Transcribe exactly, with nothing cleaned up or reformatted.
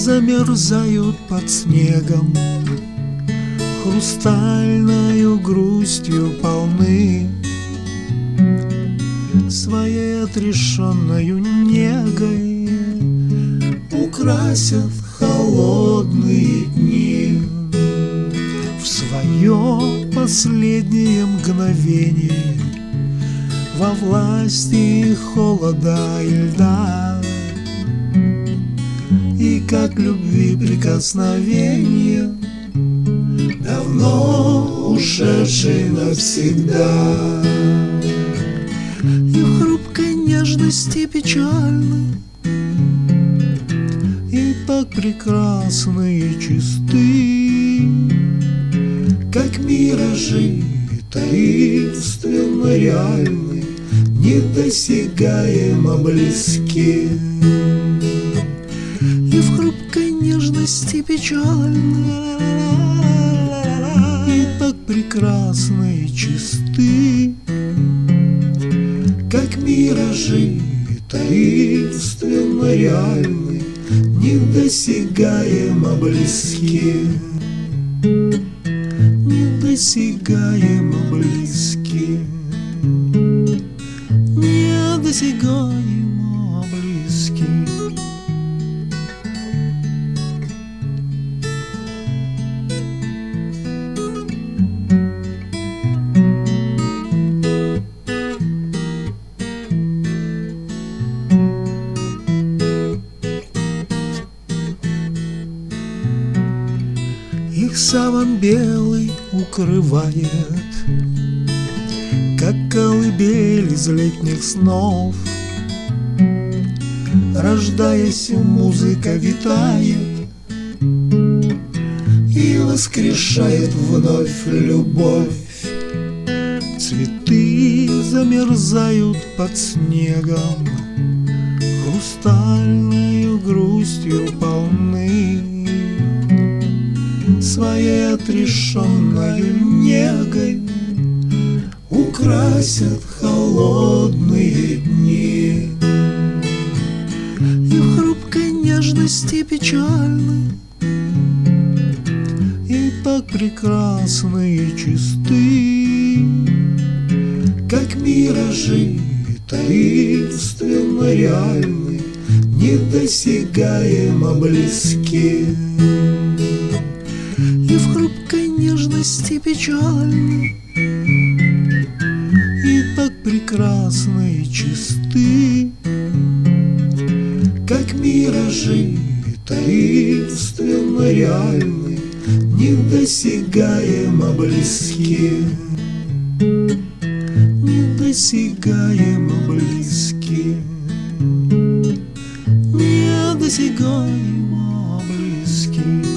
замерзают под снегом, хрустальною грустью полны, своей отрешенною негой украсят холодные дни. В свое последнее мгновение во власти холода и льда, и как любви прикосновение, давно ушедший навсегда. И в хрупкой нежности печальной, и так прекрасны и чисты, как миражи таинственно реальны, недосягаемо близки. И в хрупкой нежности печальной, и так прекрасны и чисты, как миражи таинственно реальны, недосягаемо близки. Недосягаемо близки. Недосягаемо близки. Их саван белый укрывает, как колыбель из летних снов. Рождаясь, музыка витает и воскрешает вновь любовь. Цветы замерзают под снегом, хрустальною грустью полны, своей отрешенною негой украсят холодные дни. И в хрупкой нежности печальной, и так прекрасны и чисты, как миражи таинственно реальны, недосягаемо близки. И в хрупкой нежности печальной, и так прекрасны и чисты, как миражи таинственно реальны, недосягаемо близки. Недосягаемо близки. Недосягаемо близки.